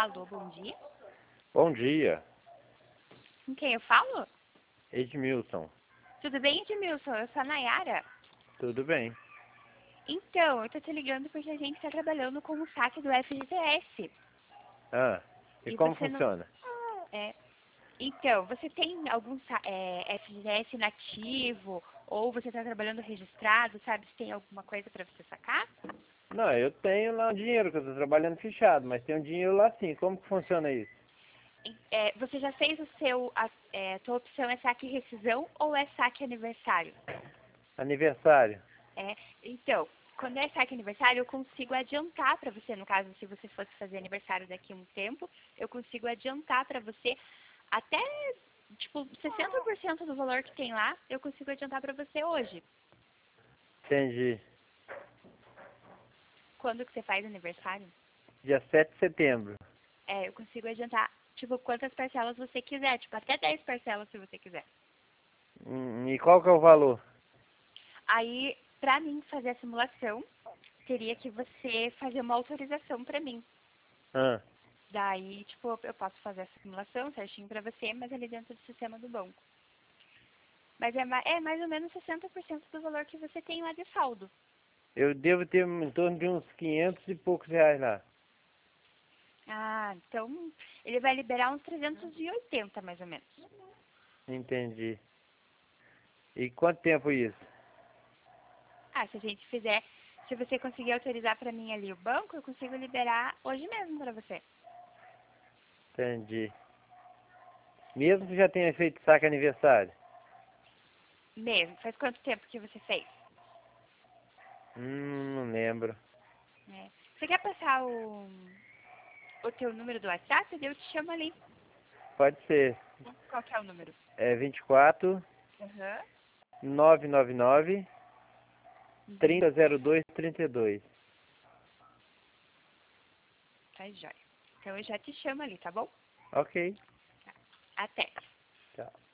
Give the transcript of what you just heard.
Alô, bom dia. Bom dia, Com quem eu falo? Edmilson. Tudo bem, Edmilson? Eu sou a Nayara. Tudo bem? Então, eu tô te ligando porque a gente tá trabalhando com o saque do FGTS. Ah, e E como você não... funciona? É, então, você tem algum FGTS nativo? Ou você tá trabalhando registrado, sabe? Se tem alguma coisa pra você sacar? Não, eu tenho lá um dinheiro, que eu tô trabalhando fichado, mas tem um dinheiro lá sim. Como que funciona isso? Você já fez o seu... tua opção é saque rescisão ou é saque aniversário? Aniversário. Então, quando é saque aniversário, eu consigo adiantar para você, no caso, se você fosse fazer aniversário daqui a um tempo, eu consigo adiantar para você até, tipo, 60% do valor que tem lá, eu consigo adiantar para você hoje. Entendi. Quando que você faz aniversário? Dia 7 de setembro. Eu consigo adiantar, tipo, quantas parcelas você quiser, tipo, até 10 parcelas se você quiser. E qual que é o valor? Aí, pra mim fazer a simulação, teria que você fazer uma autorização pra mim. Ah, Daí, tipo, eu posso fazer essa simulação certinho pra você, mas ali dentro do sistema do banco. Mas é mais ou menos 60% do valor que você tem lá de saldo. eu devo ter em torno de uns 500 e poucos reais lá. Ah, então ele vai liberar uns 380 mais ou menos. Entendi. E quanto tempo isso? Ah, se a gente fizer, se você conseguir autorizar pra mim ali o banco, eu consigo liberar hoje mesmo pra você. Entendi. Mesmo que já tenha feito saque aniversário? Mesmo. Faz quanto tempo que você fez? Não lembro. Você quer passar o teu número do WhatsApp? Eu te chamo ali. Pode ser. Qual que é o número? É 24 Aham. 999 Uhum. 3002 32. Tá jóia. Então eu já te chamo ali, tá bom? Ok. Até. Tchau.